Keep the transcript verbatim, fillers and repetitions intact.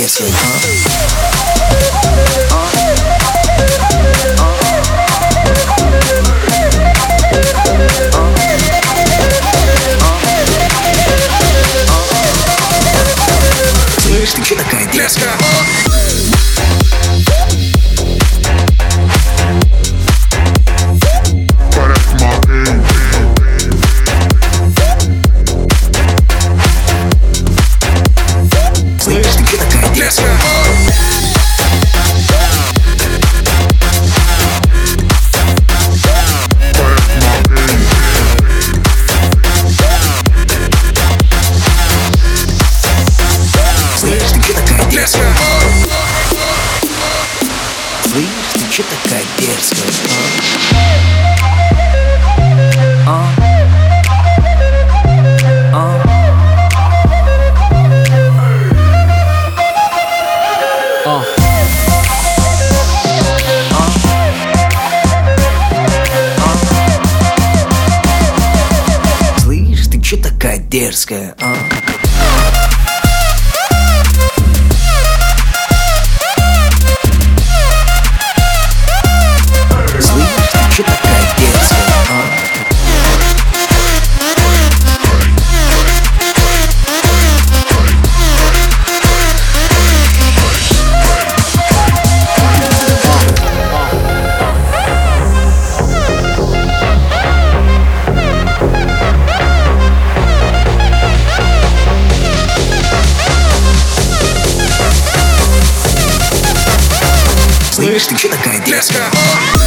дерзкая, слышь, ты чё такая дерзкая? Слышь, ты чё такая дерзкая? Слышь, ты чё такая дерзкая? Слышь, ты чё такая дерзкая? А? А? А? Слышь, ты чё такая дерзкая, а? Слышь, ты чё такая дерзкая, а? Слышь, ты чё такая дерзкая?